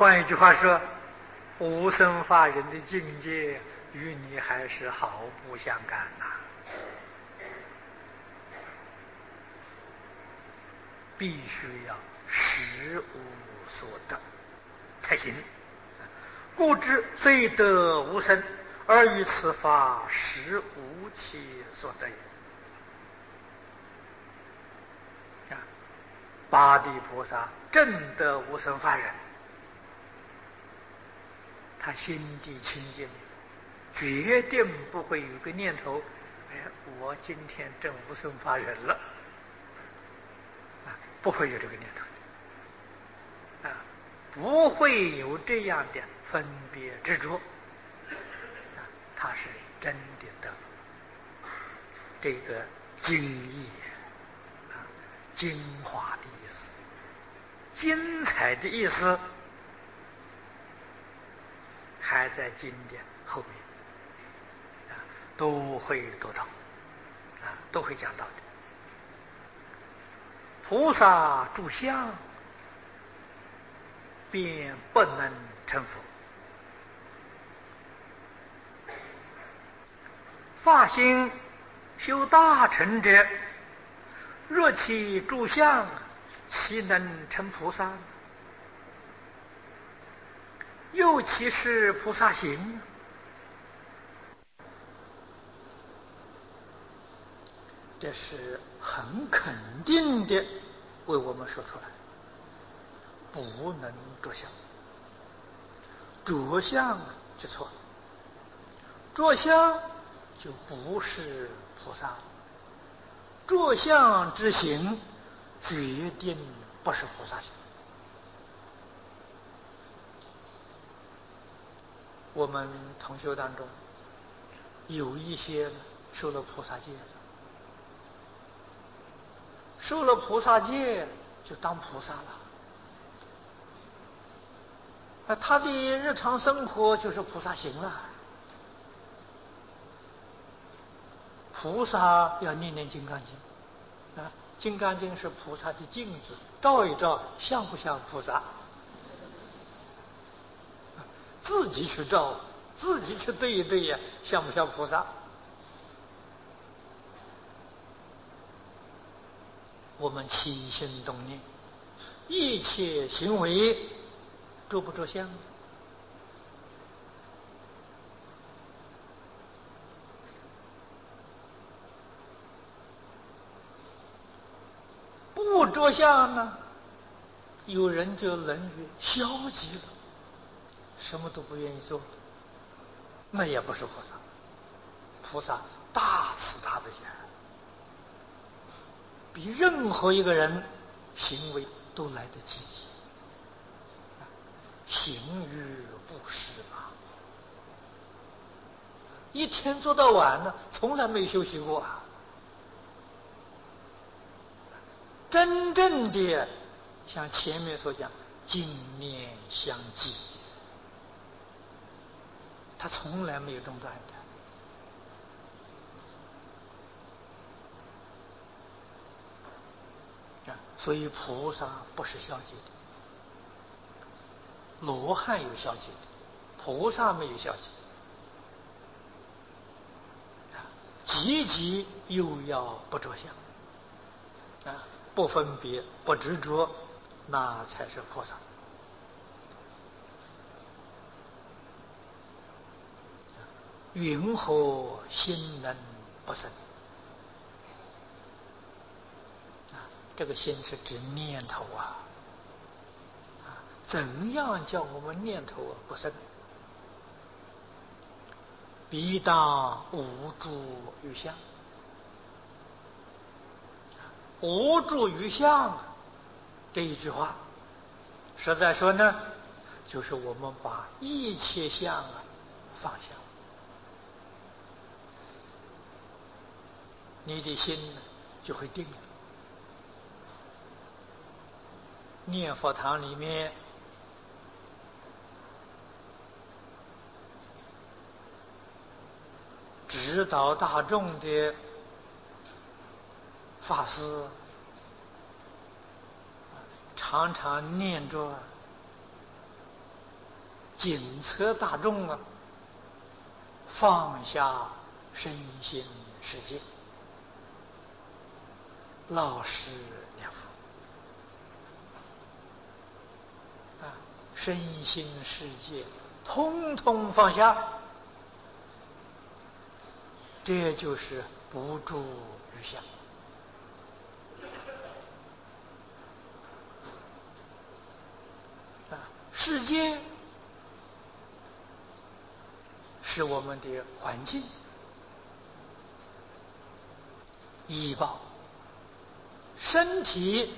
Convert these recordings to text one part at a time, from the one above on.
换一句话说，无生法忍的境界与你还是毫不相干呐，必须要实无所得才行。故知虽得无生，而于此法实无其所得也。八地菩萨证得无生法忍，他心地清净，决定不会有个念头，我今天证无生法忍了，不会有这个念头，不会有这样的分别执着，他是真的得这个精义精华的意思，精彩的意思还在经典后面都会读到都会讲到的。菩萨住相便不能成佛，发心修大成者，若其住相，岂能成菩萨？又其是菩萨行？这是很肯定的为我们说出来，不能着相，着相就错了，着相就不是菩萨，着相之行决定不是菩萨行。我们同学当中有一些受了菩萨戒了，受了菩萨戒就当菩萨了，他的日常生活就是菩萨行了。菩萨要念念金刚经金刚经是菩萨的镜子，照一照像不像菩萨，自己去照，自己去对一对像不像菩萨？我们起心动念，一切行为着不着相？不着相呢，有人就人于消极了，什么都不愿意做，那也不是菩萨。菩萨大慈大悲比任何一个人行为都来得积极，行于布施一天做到晚呢，从来没休息过真正的像前面所讲，净念相继，他从来没有中断的。所以菩萨不是消极的，罗汉有消极的，菩萨没有消极的。积极又要不着相不分别不执着，那才是菩萨。云何心能不生？这个心是指念头怎样叫我们念头不生？必当无住于相，无住于相这一句话，实在说呢，就是我们把一切相放下，你的心就会定了。念佛堂里面指导大众的法师，常常念着警策大众啊，放下身心世界，老实念佛啊，身心世界通通放下，这就是不住于相。世界是我们的环境，医报；身体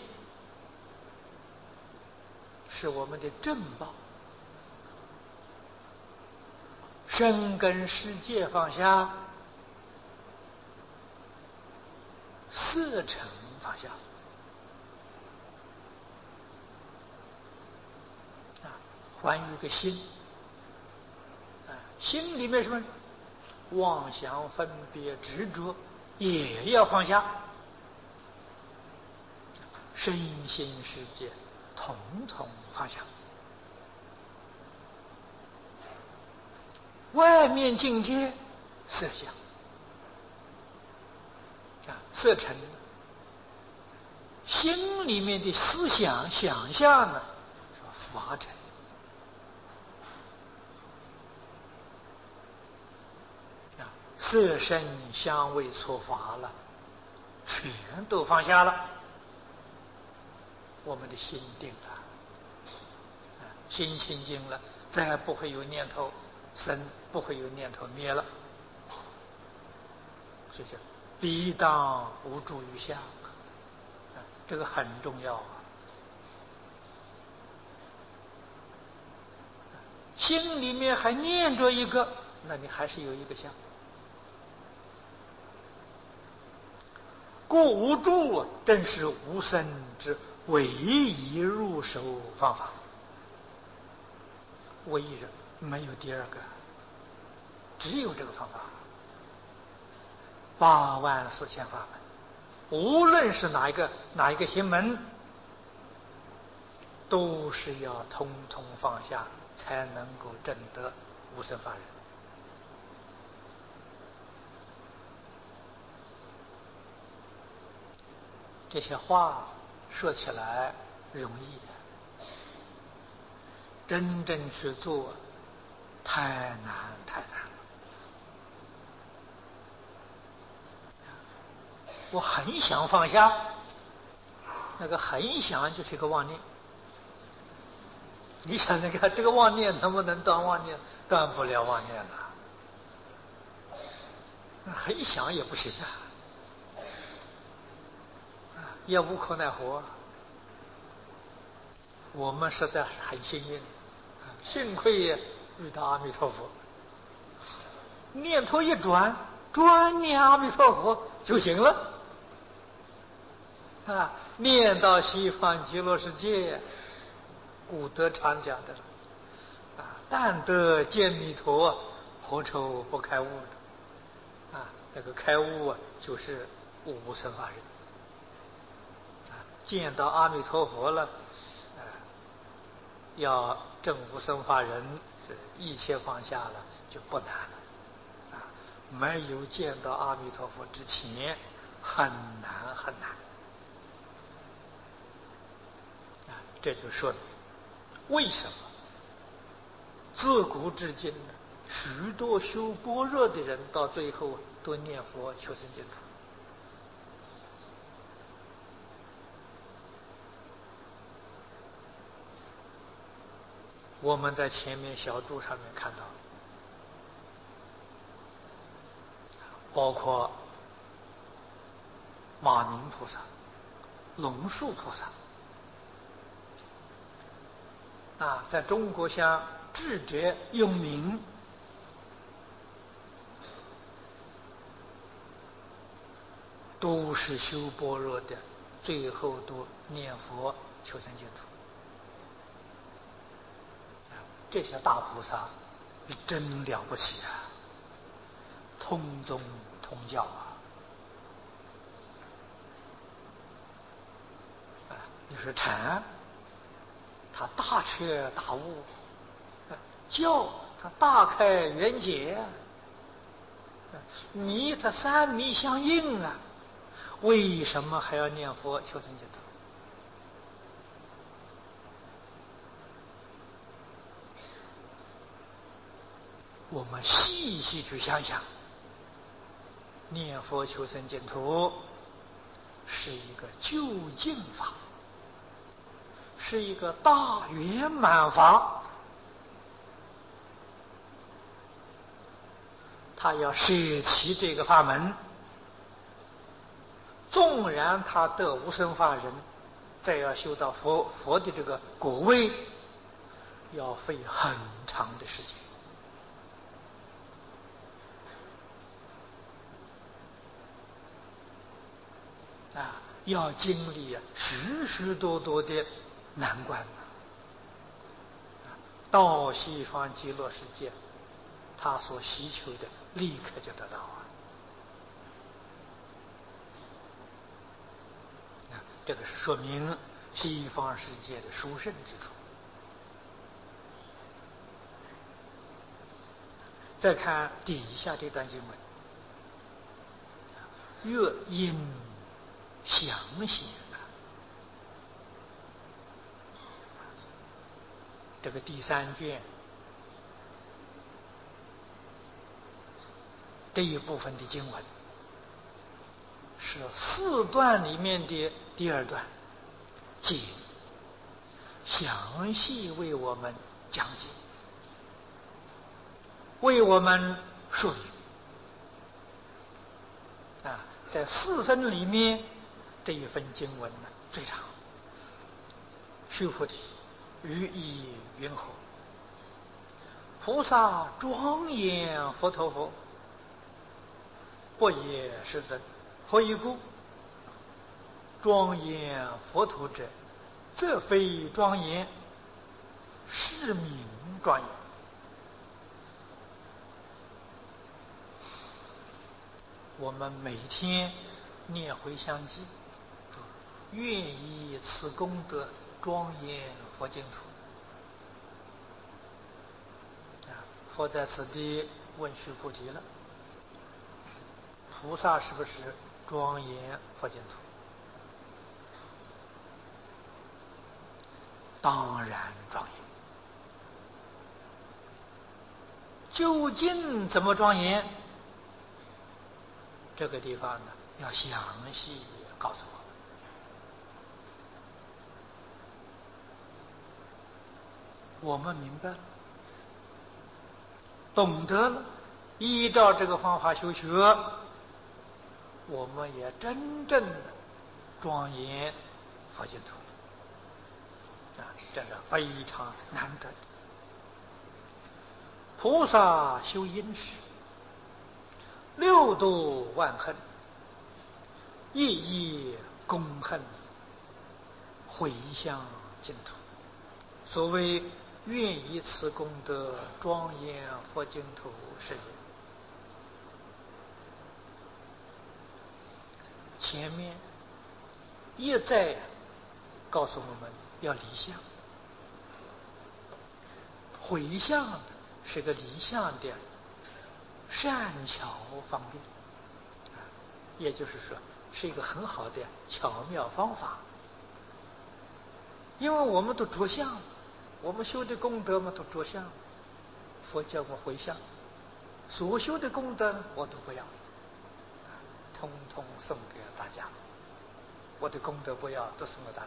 是我们的正报。身跟世界放下，色尘放下。还有一个心，心里面什么妄想、分别、执着也要放下，身心世界统统放下。外面境界色相色尘，心里面的思想想象呢，说法尘。色身香味触法了，全都放下了，我们的心定了，心清净了，再不会有念头生，不会有念头灭了。所以讲，必当无住于相，这个很重要啊。心里面还念着一个，那你还是有一个相。故无住正是无生之唯一入手方法，唯一的，没有第二个，只有这个方法。84000法门，无论是哪一个行门，都是要通通放下，才能够证得无生法忍。这些话说起来容易，真正去做太难太难了。我很想放下，那个很想就是一个妄念。你想那个这个妄念能不能断妄念？断不了妄念了，很想也不行啊。也无可奈何。我们实在是很幸运，幸亏遇到阿弥陀佛，念头一转，专念阿弥陀佛就行了。念到西方极乐世界，古德常讲的但得见弥陀，何愁不开悟的？那个开悟就是无生法忍。见到阿弥陀佛了，要证无生法忍，一切放下了就不难了。没有见到阿弥陀佛之前，很难很难。这就说为什么自古至今许多修般若的人到最后都念佛求生净土。我们在前面小注上面看到，包括马明菩萨、龙树菩萨在中国像智者永明，都是修般若的，最后都念佛求生净土。这些大菩萨真了不起啊，通宗通教啊！你说禅，他大彻大悟， 教他大开圆解啊，迷他三迷相应啊，为什么还要念佛求生净土？我们细细去想想，念佛求生净土是一个究竟法，是一个大圆满法。他要舍弃这个法门，纵然他得无生法忍，再要修到佛的这个果位，要费很长的时间。要经历许许多多的难关到西方极乐世界，他所希求的立刻就得到这个是说明西方世界的殊胜之处。再看底下这段经文，乐因详写这个第3卷这一部分的经文，是4段里面的第2段，解详细为我们讲解，为我们说明在4分里面，这一份经文呢最长。须菩提，于意云何？菩萨庄严佛陀佛，不也世尊。何以故？庄严佛陀者，则非庄严，是名庄严。我们每天念回向偈，愿以此功德庄严佛净土。佛在此地问须菩提了：菩萨是不是庄严佛净土？当然庄严。究竟怎么庄严？这个地方呢，要详细告诉我们明白了，懂得了，依照这个方法修学，我们也真正的庄严佛净土这是非常难得的。菩萨修因时，6度万恨，一一恭恨，回向净土。所谓愿以此功德庄严佛净土是也。前面一再告诉我们要离相，回向是个离相的善巧方便，也就是说是一个很好的巧妙方法。因为我们都着相，我们修的功德嘛都着相，佛教我回向，所修的功德我都不要，通通送给大家，我的功德不要，都送给大家。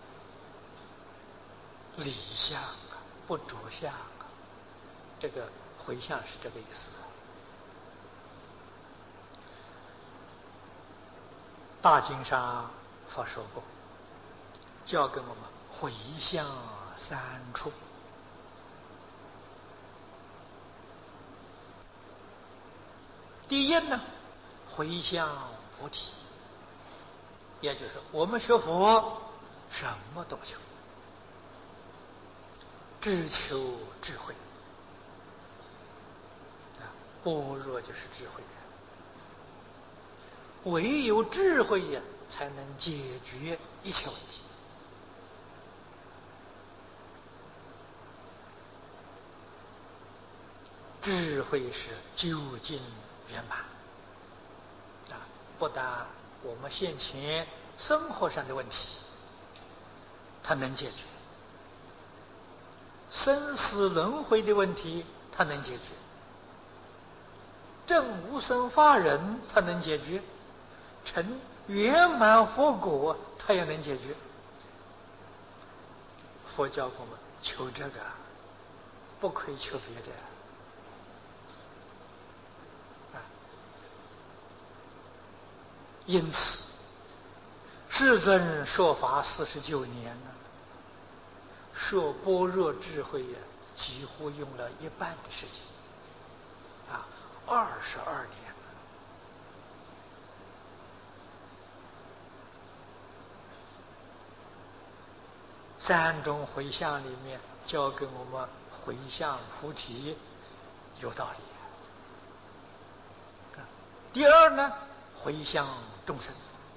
离相不着相这个回向是这个意思。大经上佛说过，教给我们回向3处。第一呢，回向菩提，也就是我们学佛什么都不求，只求智慧。般若就是智慧，唯有智慧呀，才能解决一切问题。 智慧是究竟圆满啊！不但我们现前生活上的问题，它能解决；生死轮回的问题，它能解决；证无生法忍，它能解决；成圆满佛果，它也能解决。佛教我们求这个，不可以求别的。因此，世尊说法49年呢，说般若智慧呀，几乎用了一半的时间，22年了。三种回向里面，教给我们回向菩提有道理。第二呢，回向众生，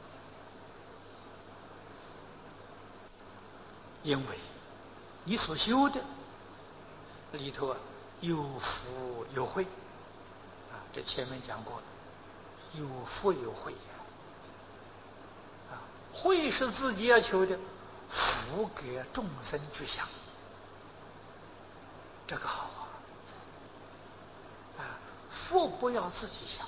因为你所修的里头有福有慧这前面讲过了，有福有慧慧是自己要求的，福给众生去享，这个好福不要自己享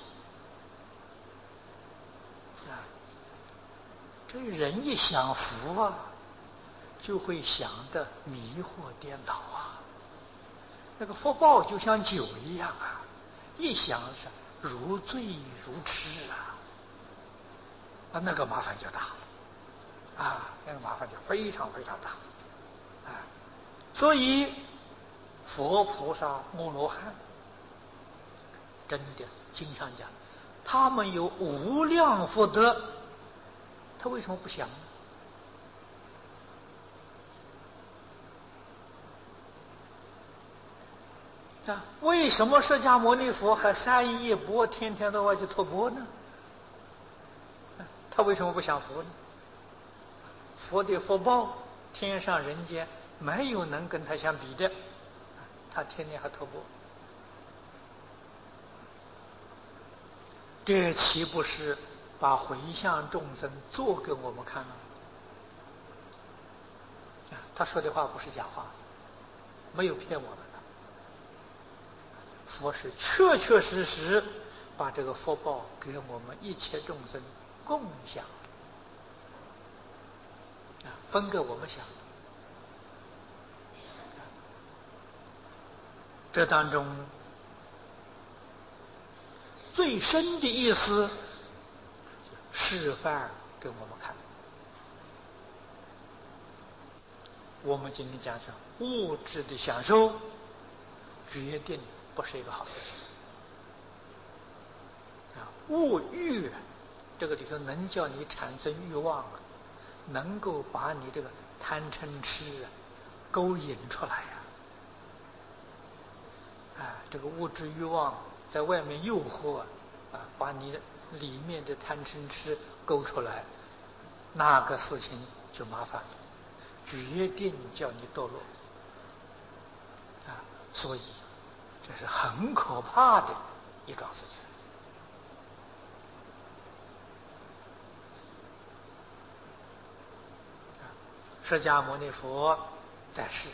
这人一享福就会想得迷惑颠倒那个福报就像酒一样一想是如醉如痴那个麻烦就大了那个麻烦就非常非常大所以佛菩萨阿罗汉真的经常讲，他们有无量福德，他为什么不想呢？为什么释迦牟尼佛还3亿钵天天到晚去托钵呢？他为什么不享福呢？佛的福报，天上人间没有能跟他相比的，他天天还托钵，这岂不是把回向众生做给我们看了？他说的话不是假话，没有骗我们的。佛是确确实实把这个福报给我们一切众生共享分给我们享。这当中最深的意思示范给我们看。我们今天讲讲物质的享受，决定不是一个好事情物欲这个里头能叫你产生欲望能够把你这个贪嗔痴勾引出来这个物质欲望在外面诱惑把你里面的贪嗔痴勾出来，那个事情就麻烦了，决定叫你堕落所以这是很可怕的一桩事情释迦牟尼佛在世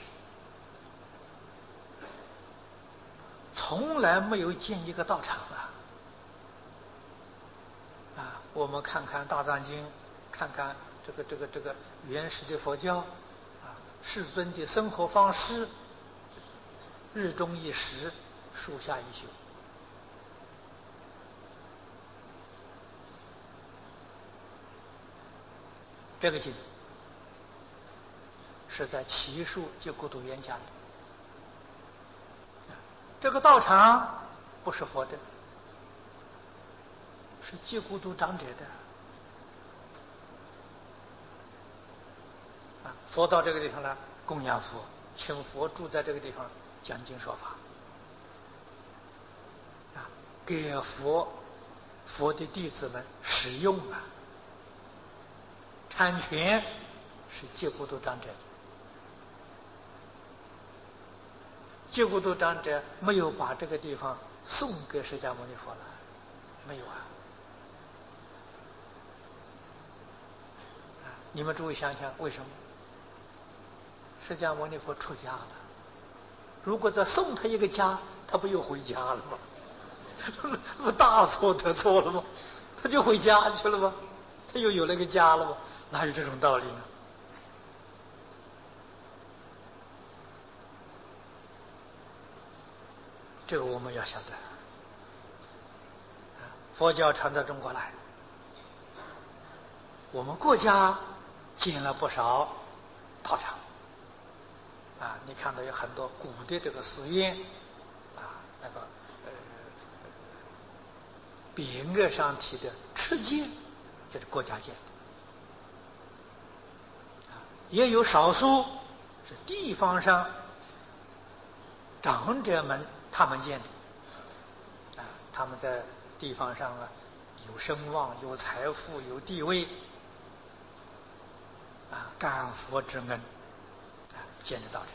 从来没有建一个道场我们看看大藏经，看看这个原始的佛教世尊的生活方式，日中一时，树下一宿。这个经是在祇树结孤独园讲的。这个道场不是佛的，是结孤独长者的。佛到这个地方来供养佛，请佛住在这个地方讲经说法给佛的弟子们使用产权是结孤独长者的。 结果都长者没有把这个地方送给释迦牟尼佛了，没有啊！你们诸位想想，为什么？释迦牟尼佛出家了，如果再送他一个家，他不又回家了吗？不大错特错了吗？他就回家去了吗？他又有了个家了吗？哪有这种道理呢？这个我们要晓得。佛教传到中国来，我们国家建了不少道场。你看到有很多古的这个寺院，那个匾额上题的持戒，就是国家建的。也有少数是地方上长者们他们建的，他们在地方上有声望、有财富、有地位，干佛之恩，建的道场。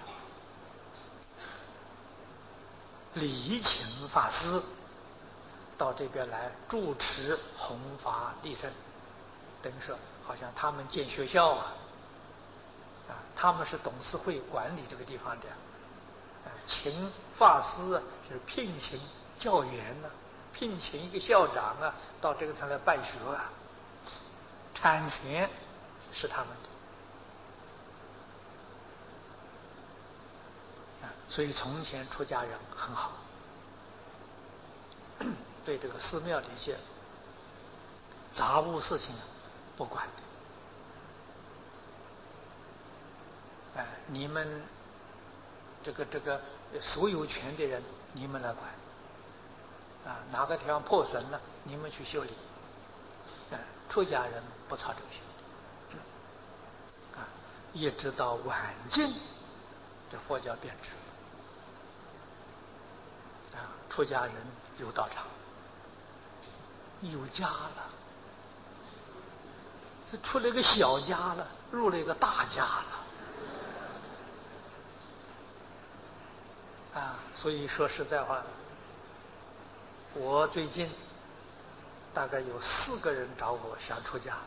礼请法师到这边来主持弘法利生，等于说好像他们建学校他们是董事会管理这个地方的，请法师就是聘请教员聘请一个校长到这个地方来办学产权是他们的所以从前出家人很好，对这个寺庙的一些杂物事情不管的，你们这个所有权的人你们来管，哪个地方破损了你们去修理，出家人不操这个心，一直到晚近这佛教变质，出家人有道场有家了，是出了一个小家了，入了一个大家了所以说实在话，我最近大概有4个人找我想出家，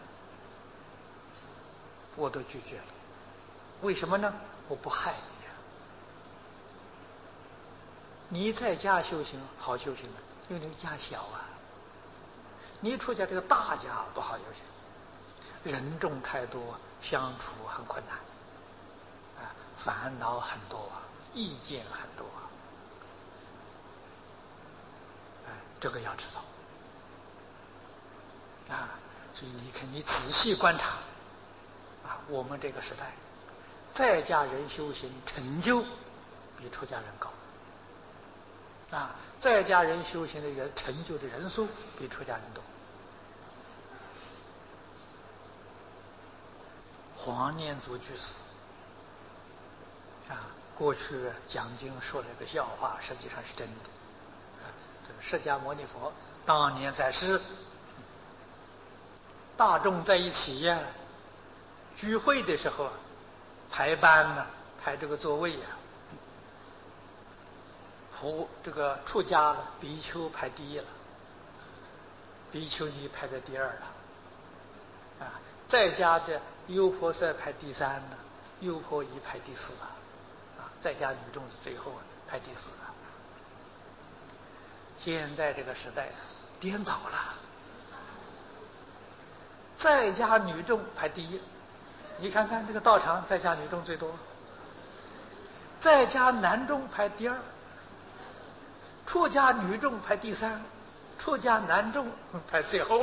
我都拒绝了。为什么呢？我不害你在家修行好修行因为那个家小你出家这个大家不好修行，人众太多，相处很困难烦恼很多意见很多这个要知道所以你看，你仔细观察我们这个时代，在家人修行成就比出家人高在家人修行的人成就的人数比出家人多。黄念祖居士过去讲经说了一个笑话，实际上是真的。这个释迦牟尼佛当年在世，大众在一起聚会的时候排班排这个座位这个出家了比丘排第一了，比丘尼排在第2了在家的优婆塞排第3了，优婆夷排第4在家女众是最后排第4了。现在这个时代颠倒了，在家女众排第1，你看看这个道场在家女众最多，在家男众排第2，出家女众排第3，出家男众排最后。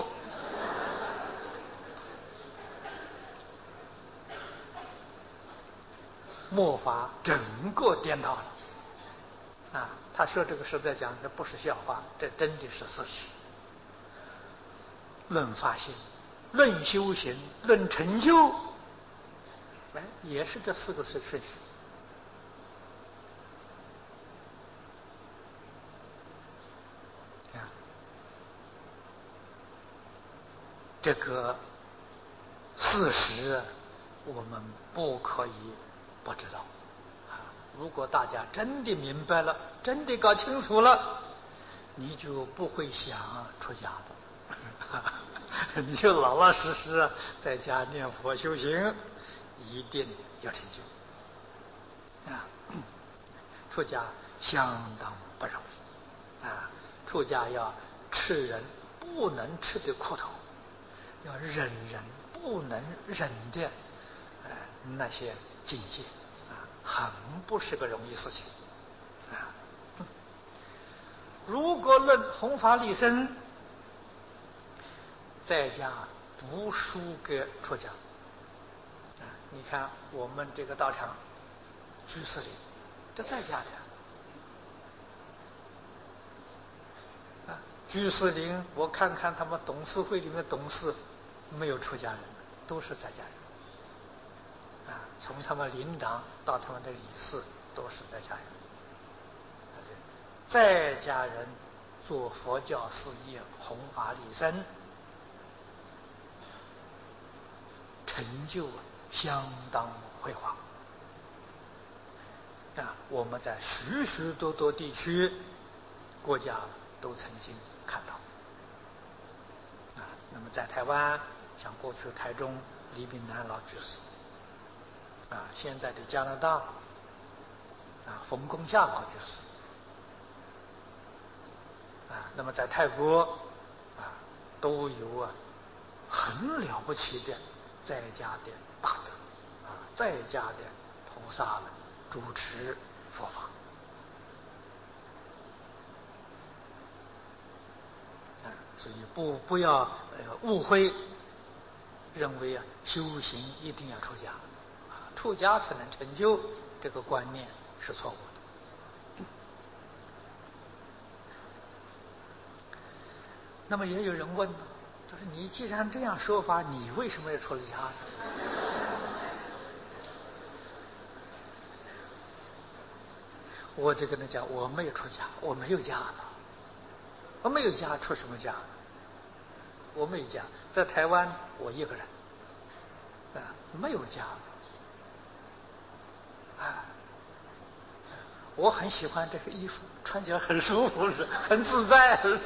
末法整个颠倒了他说这个实在讲，这不是笑话，这真的是事实。论发心，论修行，论成就，也是这4个顺序这个事实我们不可以不知道如果大家真的明白了，真的搞清楚了，你就不会想出家了。你就老老实实在家念佛修行，一定有成就。出家相当不容易出家要吃人不能吃的苦头，要忍人不能忍的那些境界很不是个容易事情如果论弘法利生，在家不输给出家你看我们这个道场居士里这在家的居士林，我看看他们董事会里面董事没有出家人，都是在家人从他们领导到他们的理事都是在家人。在家人做佛教事业，弘法利生，成就相当辉煌我们在许许多多地区国家都曾经看到那么在台湾，像过去台中李炳南老居士现在的加拿大冯公夏老居士那么在泰国都有很了不起的在家的大德在家的菩萨们主持说法所以不要误会，认为修行一定要出家出家才能成就，这个观念是错误的。那么也有人问他说你既然这样说法，你为什么要出了家呢？我就跟他讲，我没有出家，我没有家了，我没有家，出什么家？我没有家，在台湾我一个人没有家我很喜欢这个衣服，穿起来很舒服，是很自在，是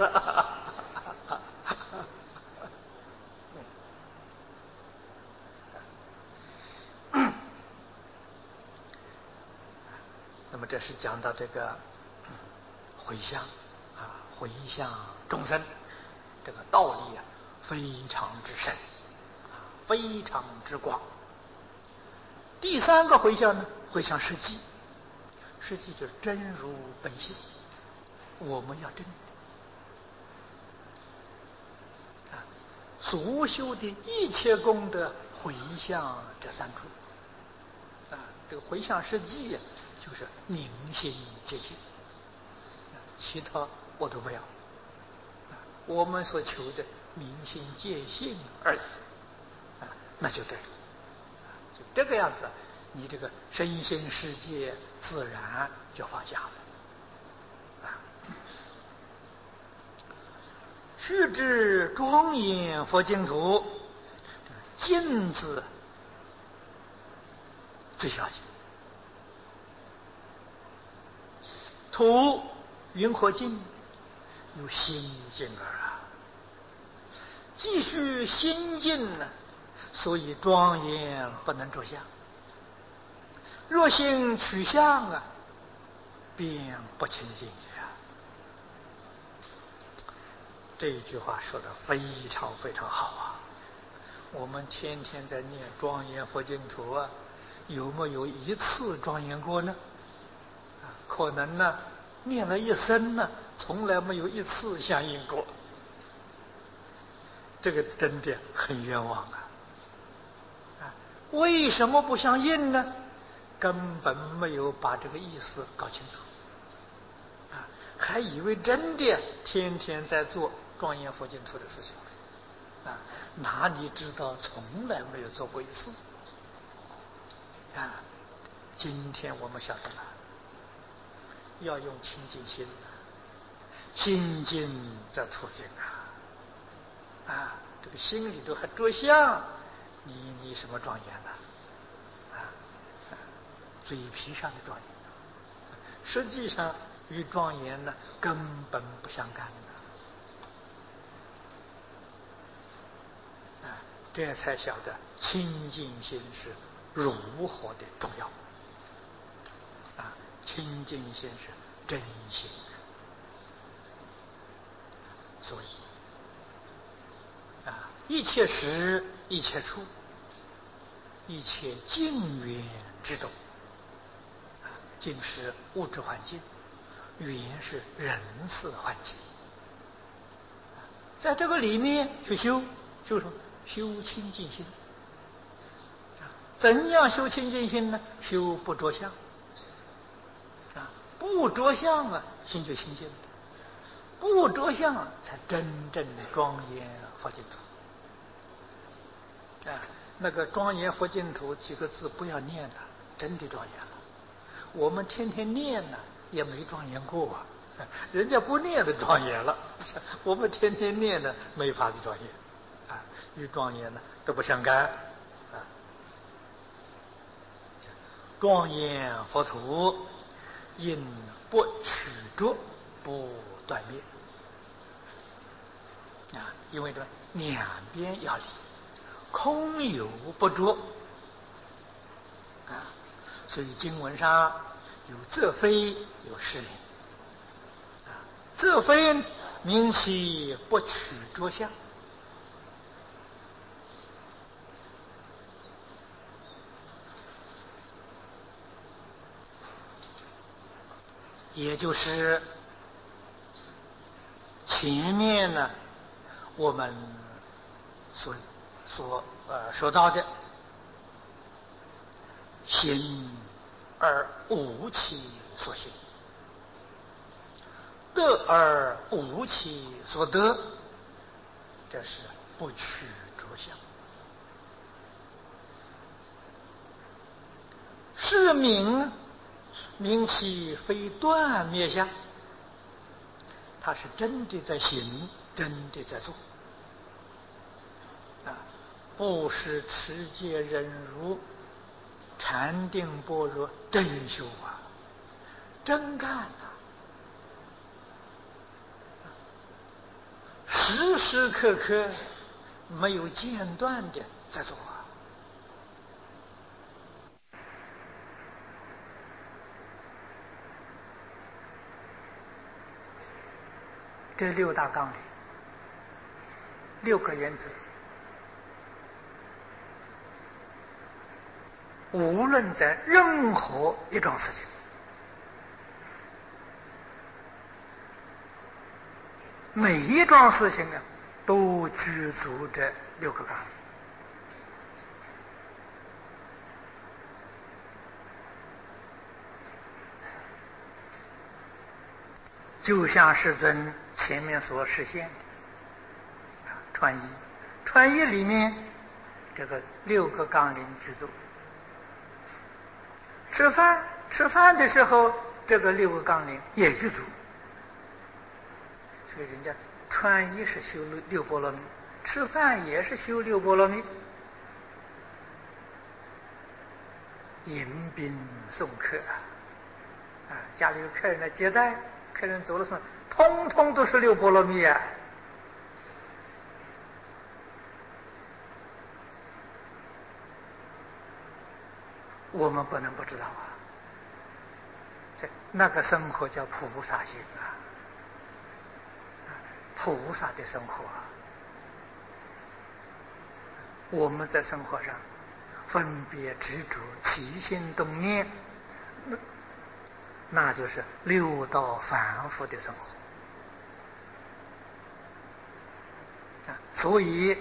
那么这是讲到这个回向回向众生，这个道理非常之深非常之广。第三个回向呢，回向实际，实际就是真如本性，我们要真的所修的一切功德回向这三处这个回向实际就是明心见性其他我都不要我们所求的明心见性而已那就对了就这个样子你这个身心世界自然就放下了须知庄严佛净土，净字最要紧。土云何净？有心净耳既须心净呢，所以庄严不能着相。若心取相便不清净也。这一句话说的非常非常好我们天天在念庄严佛净土有没有一次庄严过呢？可能呢，念了一生呢，从来没有一次相应过。这个真的很冤枉为什么不相应呢？根本没有把这个意思搞清楚还以为真的天天在做庄严佛净土的事情哪里知道从来没有做过一次今天我们晓得了，要用清净心心净则土净这个心里头还着相，你什么庄严呢嘴皮上的庄严实际上与庄严呢根本不相干的。这才晓得清净心是如何的重要。清净心是真心。所以一切时一切处一切境缘之中，境是物质环境，缘是人事环境。在这个里面去修什么？修清净心。怎样修清净心呢？修不着相。不着相心就清净了。不着相才真正庄严佛净土。那个庄严佛净土几个字不要念了，真的庄严了。我们天天念呢，也没庄严过人家不念的庄严了，我们天天念呢，没法子庄严与庄严呢都不相干庄严佛土因不取着不断灭因为这两边要离，空有不着所以经文上有则非有是名则非名其不取着相。也就是前面呢我们说到的行而无其所行，得而无其所得，这是不取着相。是名其非断灭相，他是真的在行，真的在做不是持戒忍辱禅定般若真修真干时时刻刻没有间断的在做这六大纲领6个原则，无论在任何一桩事情，每一桩事情都具足这6个纲领。就像世尊前面所实现的传译里面这个6个纲领具足。吃饭的时候，这个6个纲领也具足。所以人家穿衣是修6波罗蜜，吃饭也是修6波罗蜜。迎宾送客家里有客人来接待，客人走了什么，通通都是6波罗蜜我们不能不知道那个生活叫菩萨心菩萨的生活我们在生活上分别执着起心动念，那就是6道凡夫的生活所以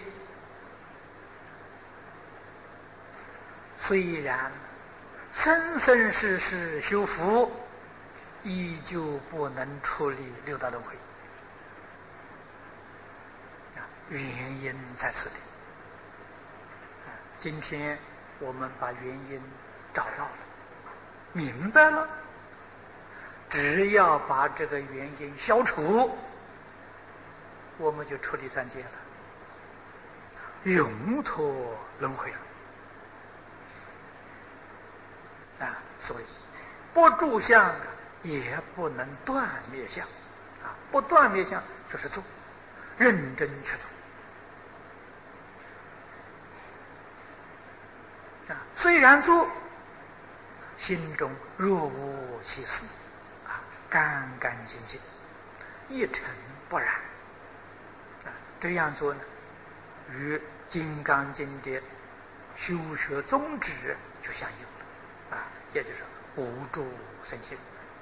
虽然生生世世修福，依旧不能处理6道轮回原因在此地。今天我们把原因找到了，明白了，只要把这个原因消除，我们就处理3界了，永脱轮回了所以不住相也不能断灭相啊！不断灭相就是做，认真去做啊！虽然做，心中若无其事啊，干干净净，一尘不染啊！这样做呢，与《金刚经》的修学宗旨就相应了啊，也就是无住生信。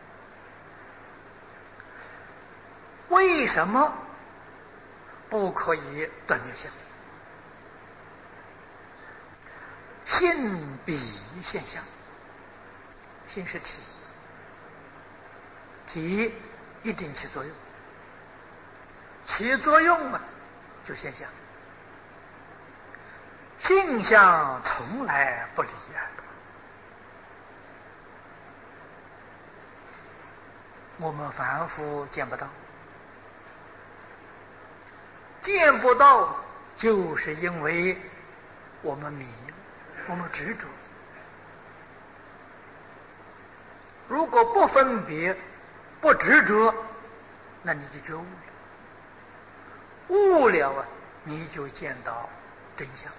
为什么不可以断灭相？性比现象，性是体，体一定起作用，起作用啊，就现象。性相从来不离啊！我们凡夫见不到，见不到，就是因为我们迷，我们执着。如果不分别、不执着，那你就觉悟了。悟了啊，你就见到真相。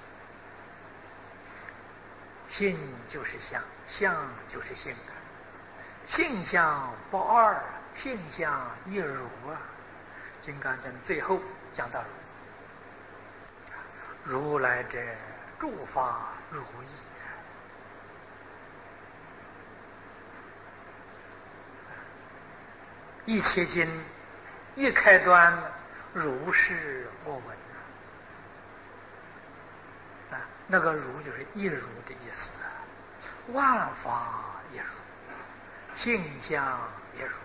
性就是相，相就是性的，性相不二，性相一如啊。金刚经最后讲到如来者，诸法如意。一切经一开端，如是我闻啊，那个如就是一如的意思啊，万法也如，性相也如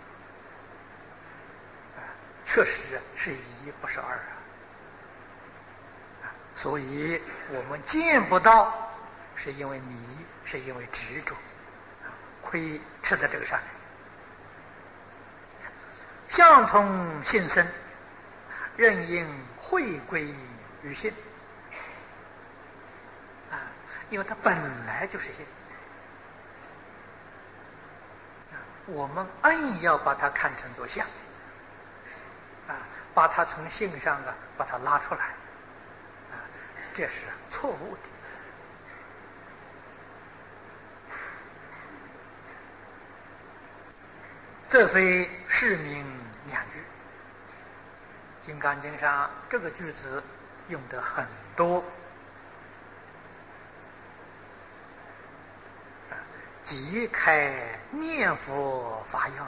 啊，确实是一不是二啊，所以我们见不到，是因为迷，是因为执着，亏吃在这个上面。相从性生，任应会归于性啊，因为它本来就是性啊，我们硬要把它看成作相啊，把它从性上啊把它拉出来啊，这是错误的。这非是名两句，《金刚经》上这个句子用得很多，即开念佛法要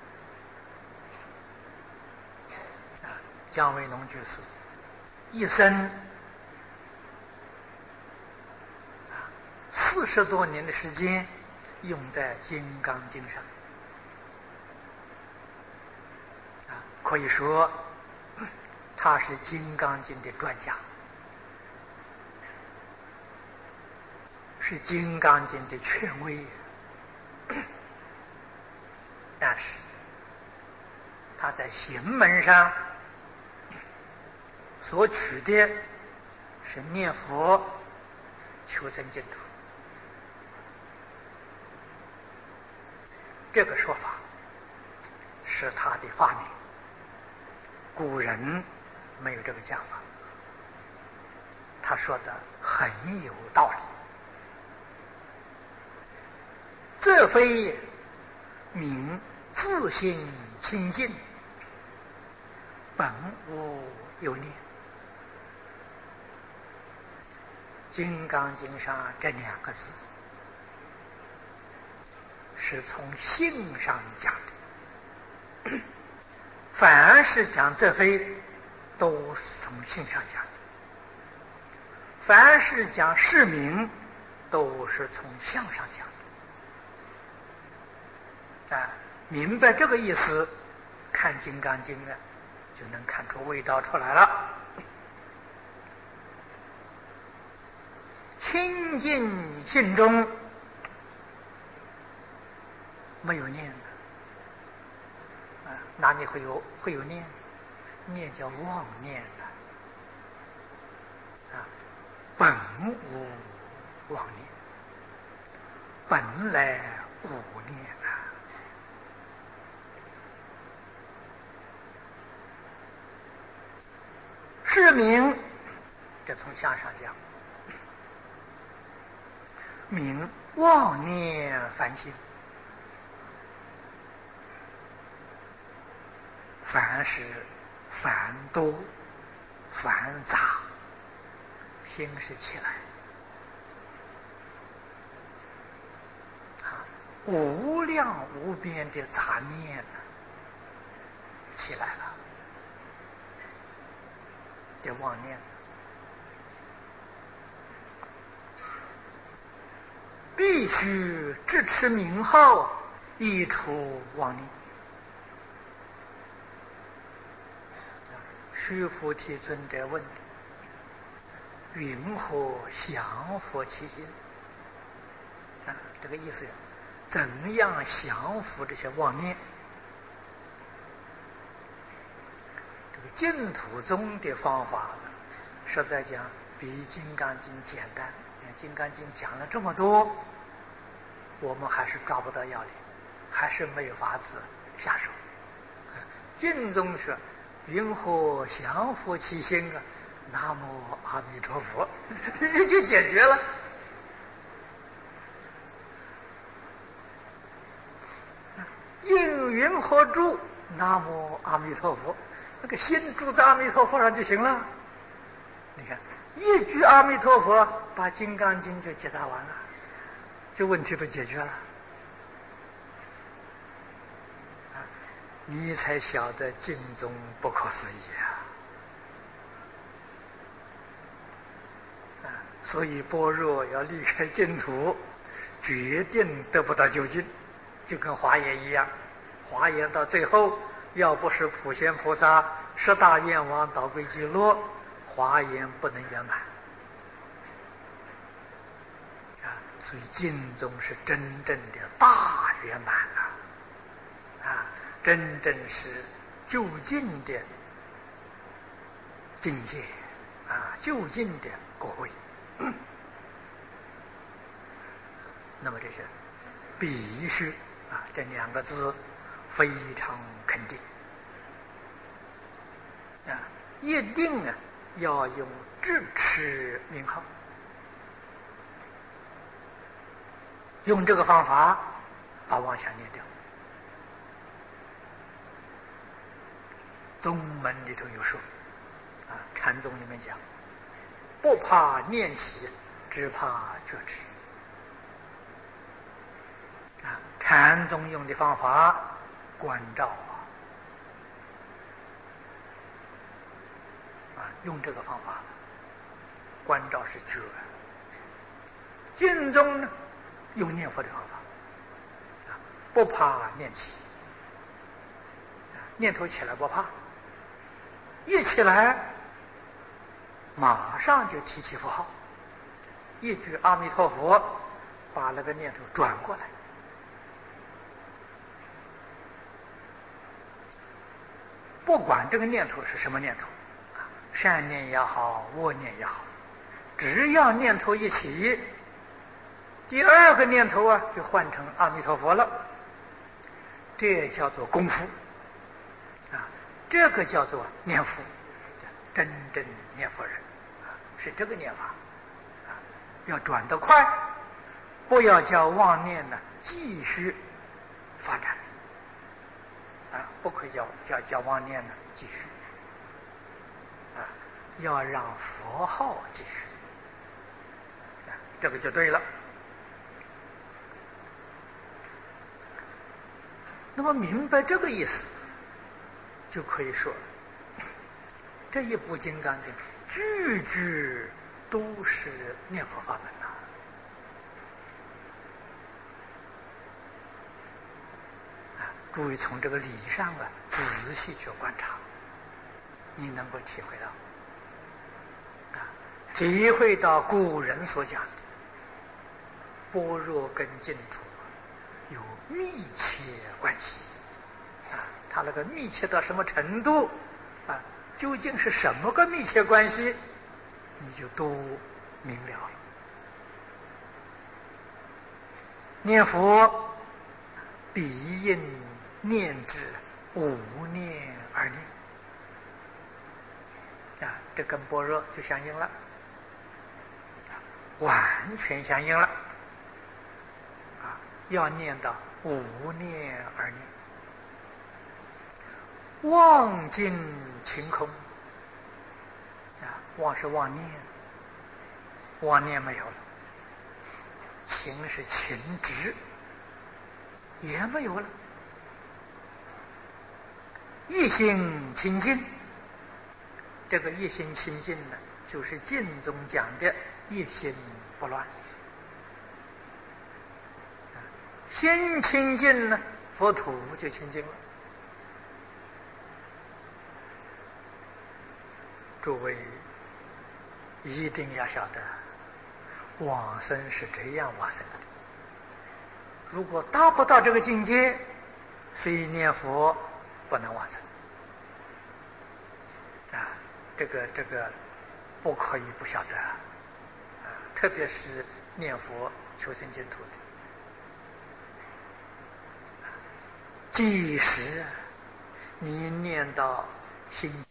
也。姜维农居士一生40多年的时间用在《金刚经》上。可以说他是《金刚经》的专家，是《金刚经》的权威。但是他在行门上所取的是念佛求生净土，这个说法是他的发明，古人没有这个讲法，他说的很有道理。这非名自性清净，本无有念。金刚经上这2个字是从性上讲的，凡是讲这非都是从性上讲的，凡是讲是名都是从相上讲的啊。明白这个意思，看《金刚经》呢，就能看出味道出来了。清净心中没有念啊，哪里会有念？念叫妄念啊，本无妄念，本来无念啊。 持名，这从相上讲，名妄念烦心，凡是烦多繁杂，心是起来无量无边的杂念起来了，的妄念，必须支持名号，以除妄念。须菩提尊者问：云何降伏其心？这个意思，怎样降伏这些妄念？这个净土宗的方法，实在讲比《金刚经》简单。《金刚经》讲了这么多，我们还是抓不到要领，还是没有法子下手。净宗说：云何降伏其心啊？南无阿弥陀佛，就解决了。应云何住？南无阿弥陀佛，那个心住在阿弥陀佛上就行了。你看，一句阿弥陀佛，把《金刚经》就解答完了，这问题都解决了。你才晓得净宗不可思议啊！所以般若要离开净土，决定得不到究竟，就跟华严一样。华严到最后，要不是普贤菩萨10大愿望导归极乐，华严不能圆满所以净宗是真正的大圆满真正是究竟的境界究竟的果位。那么这是必须这2个字非常肯定一定要用支持名号，用这个方法把妄想念掉。宗门里头有说禅宗里面讲，不怕念起，只怕觉知禅宗用的方法观照用这个方法观照是觉。净宗呢用念佛的方法不怕念起，念头起来不怕，一起来马上就提起佛号，一句阿弥陀佛，把那个念头转过来。不管这个念头是什么念头，善念也好，恶念也好，只要念头一起，第2个念头就换成阿弥陀佛了，这叫做功夫这个叫做念佛，真正念佛人是这个念法要转得快，不要叫妄念继续发展不可以叫妄念继续要让佛号继续这个就对了。那么明白这个意思，就可以说这一部《金刚经》句句都是念佛法门注意从这个理上仔细去观察，你能够体会到体会到古人所讲的般若跟净土有密切关系它那个密切到什么程度究竟是什么个密切关系，你就都明了了。念佛必应念之，无念而念这跟般若就相应了，完全相应了。要念到无念而念，妄尽晴空。妄是妄念，妄念没有了；情是情执，也没有了。一心清净，这个一心清净呢，就是经中讲的一心不乱。心清净了，佛土就清净了。诸位一定要晓得，往生是这样往生的。如果达不到这个境界，非念佛不能往生。这个不可以不晓得特别是念佛求生净土的。即使你念到心